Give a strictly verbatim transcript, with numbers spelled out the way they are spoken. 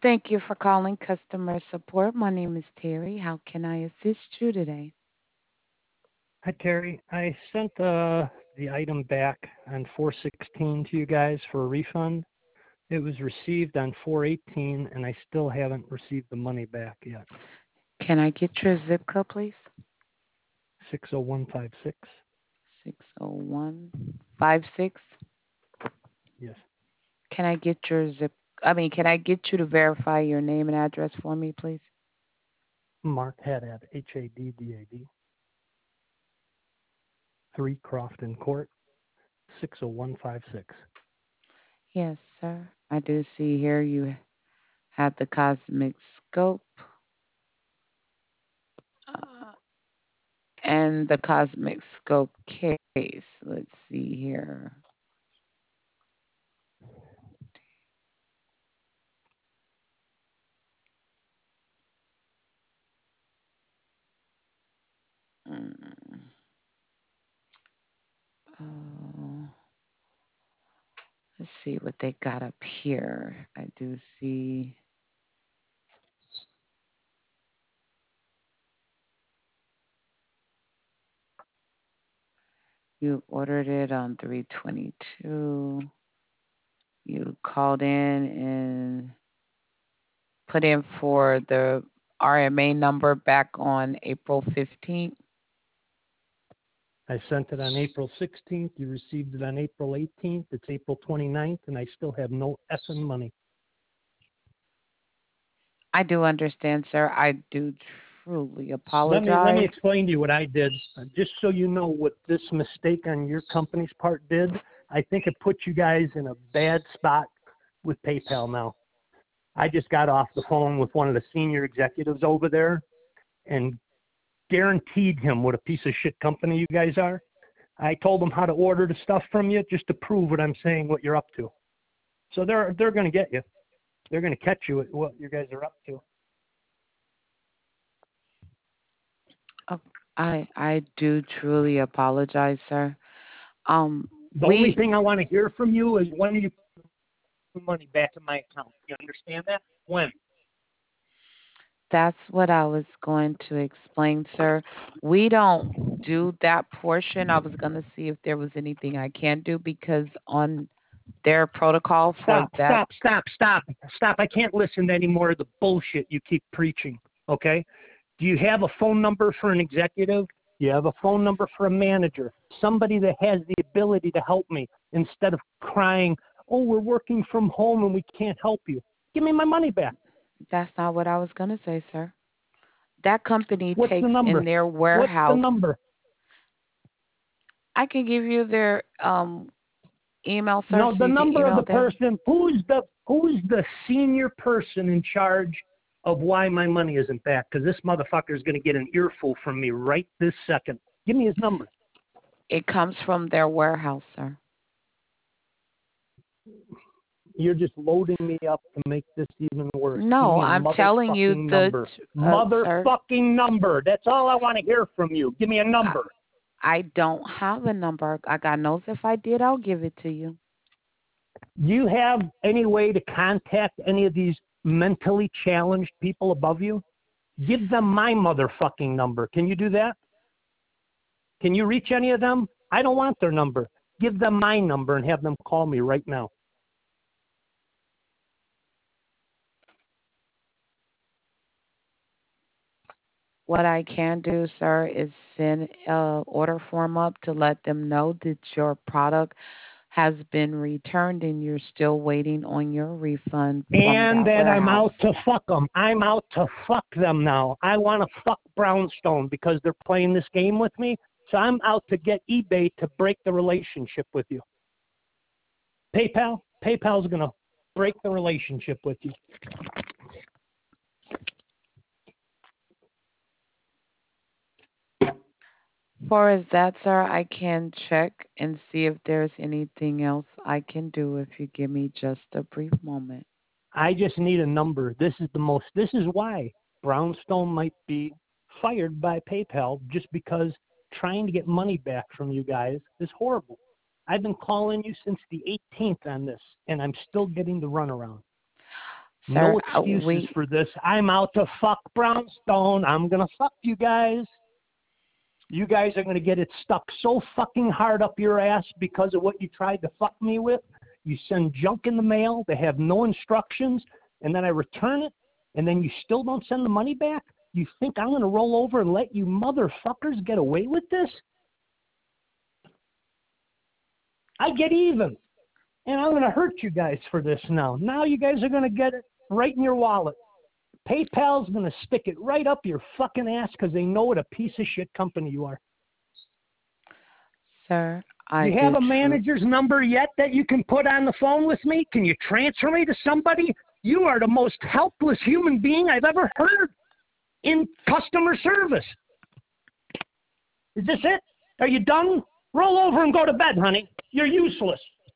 Thank you for calling customer support. My name is Terry. How can I assist you today? Hi, Terry. I sent uh, the item back on four sixteen to you guys for a refund. It was received on four eighteen, and I still haven't received the money back yet. Can I get your zip code, please? six oh one five six. six oh one five six. Yes. Can I get your zip? I mean, can I get you to verify your name and address for me, please? Mark Haddad, H A D D A D. three Crofton Court, six oh one five six. Yes, sir. I do see here you have the Cosmic Scope uh, and the Cosmic Scope case. Let's see here. Mm. Oh, let's see what they got up here. I do see you ordered it on three twenty-two. You called in and put in for the R M A number back on April fifteenth. I sent it on April sixteenth. You received it on April eighteenth. It's April twenty-ninth, and I still have no effing money. I do understand, sir. I do truly Let me let me apologize. explain to you what I did, uh, just so you know what this mistake on your company's part did. I think it put you guys in a bad spot with PayPal now. I just got off the phone with one of the senior executives over there and guaranteed him what a piece of shit company you guys are. I told them how to order the stuff from you just to prove what I'm saying, what you're up to. So they're they're going to get you. They're going to catch you at what you guys are up to. Oh, I I do truly apologize, sir. Um, The only we thing I want to hear from you is when are you putting money back in my account? You understand that? When? That's what I was going to explain, sir. We don't do that portion. I was going to see if there was anything I can do because on their protocol for Stop, that. stop, stop, stop, stop. I can't listen to any more of the bullshit you keep preaching, okay? Do you have a phone number for an executive? Do you have a phone number for a manager? Somebody that has the ability to help me instead of crying, oh, we're working from home and we can't help you. Give me my money back. That's not what I was going to say, sir. That company What's the takes in number? their What's the warehouse. number? I can give you their um, email, sir, No, so the you can number of email the them. person. Who's the who's the senior person in charge of why my money isn't back? Because this motherfucker is going to get an earful from me right this second. Give me his number. It comes from their warehouse, sir. You're just loading me up to make this even worse. Give No, me a I'm telling you motherfucking the number. uh, sir. Motherfucking number. That's all I want to hear from you. Give me a I, number. I don't have a number. I got knows if I did, I'll give it to you. Do you have any way to contact any of these mentally challenged people above you? Give them my motherfucking number. Can you do that? Can you reach any of them? I don't want their number. Give them my number and have them call me right now. What I can do, sir, is send a order form up to let them know that your product has been returned and you're still waiting on your refund from And that that I'm warehouse. out to fuck them. I'm out to fuck them now. I want to fuck Brownstone because they're playing this game with me. So I'm out to get eBay to break the relationship with you. PayPal? PayPal's going to break the relationship with you. Far as that, sir, I can check and see if there's anything else I can do if you give me just a brief moment. I just need a number. This is the most, this is why Brownstone might be fired by PayPal just because trying to get money back from you guys is horrible. I've been calling you since the eighteenth on this, and I'm still getting the runaround. Sir, No uh, excuses we for this. I'm out to fuck Brownstone. I'm going to fuck you guys. You guys are going to get it stuck so fucking hard up your ass because of what you tried to fuck me with. You send junk in the mail. They have no instructions. And then I return it. And then you still don't send the money back? You think I'm going to roll over and let you motherfuckers get away with this? I get even. And I'm going to hurt you guys for this now. Now you guys are going to get it right in your wallet. PayPal's going to stick it right up your fucking ass because they know what a piece of shit company you are. Sir, I Do you have do a tru- manager's number yet that you can put on the phone with me? Can you transfer me to somebody? You are the most helpless human being I've ever heard in customer service. Is this it? Are you done? Roll over and go to bed, honey. You're useless.